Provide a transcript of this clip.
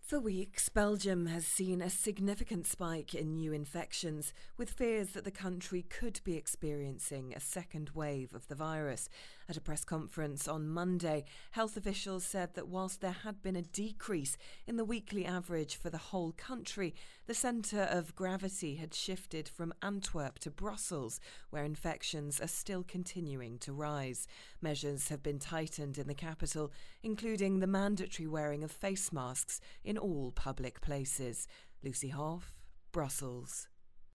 For weeks, Belgium has seen a significant spike in new infections, with fears that the country could be experiencing a second wave of the virus. At a press conference on Monday, health officials said that whilst there had been a decrease in the weekly average for the whole country, the centre of gravity had shifted from Antwerp to Brussels, where infections are still continuing to rise. Measures have been tightened in the capital, including the mandatory wearing of face masks in all public places. Lucy Hoff, Brussels.